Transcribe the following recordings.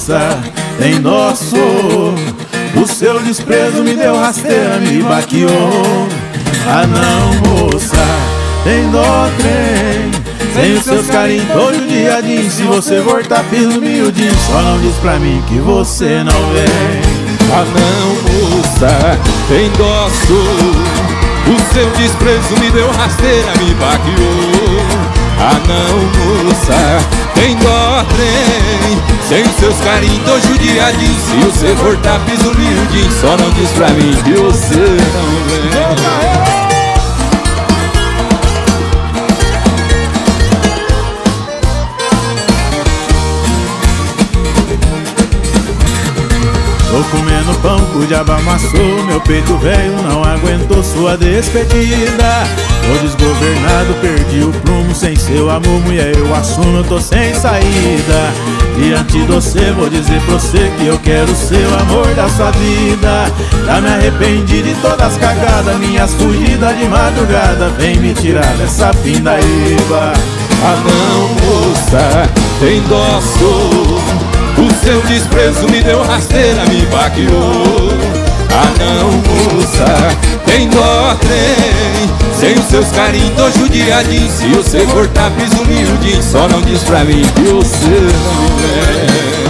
moça, tem dó, sou. O seu desprezo me deu rasteira, me baqueou. Ah não, moça, tem dó, trem. Sem os seus carinhos todo dia dia. Se você voltar piso miudinho, só não diz pra mim que você não vem. Ah não, moça, tem dó, sou. O seu desprezo me deu rasteira, me baqueou. Ah não, moça, tem dó, trem. Sem os seus carinhos tô judiadinho. Se você voltar piso miudinho, só não diz pra mim que você não vem. Tô comendo pão que o diabo amassou. Meu peito velho não aguentou sua despedida. Tô desgovernado, perdi o prumo. Sem seu amor, mulher, eu assumo, eu tô sem saída. Diante de você, vou dizer pra você que eu quero ser o amor da sua vida. Já me arrependi de todas as cagadas, minhas fugidas de madrugada. Vem me tirar dessa pindaíba. Ah não, moça, tem dó, sou. O seu desprezo me deu rasteira, me baqueou. Ah não, moça, tem dó, trem. Sem os seus carinhos tô judiadinho. Se você cortar piso miudinho, só não diz pra mim que você não vem.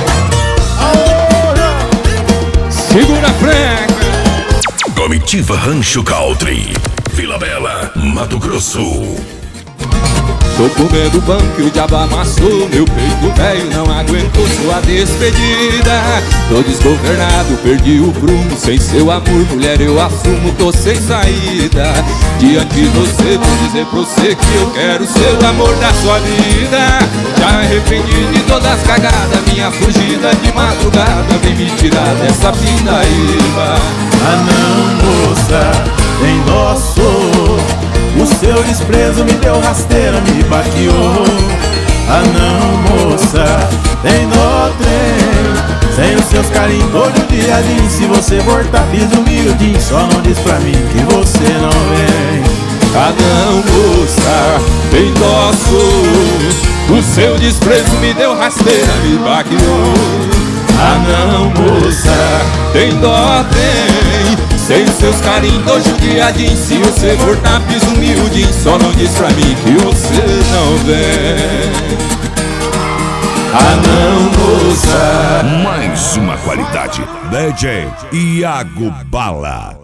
Segura a freca. Comitiva Rancho Country, Vila Bela, Mato Grosso. Tô comendo pão que o diabo amassou. Meu peito velho não aguentou sua despedida. Tô desgovernado, perdi o prumo. Sem seu amor, mulher, eu assumo, tô sem saída. Diante de você, vou dizer pra você que eu quero ser o amor da sua vida. Já arrependi de todas as cagadas, minha fugida de madrugada. Vem me tirar dessa pindaíba. Ah não, moça, tem dó, sou. O seu desprezo me deu rasteira, me baqueou. Ah não, moça, tem dó, trem. Sem os seus carinhos todo dia dia. Se você voltar piso miudinho, só não diz pra mim que você não vem. Ah não, moça, tem dó, sou. O seu desprezo me deu rasteira, me baqueou. Ah não, moça, tem dó, tem. Sem os seus carinhos tô judiadinho. Se você voltar piso miudinho, só não diz pra mim que você não vem. Ah não, moça. Mais uma qualidade. DJ Iago Bala.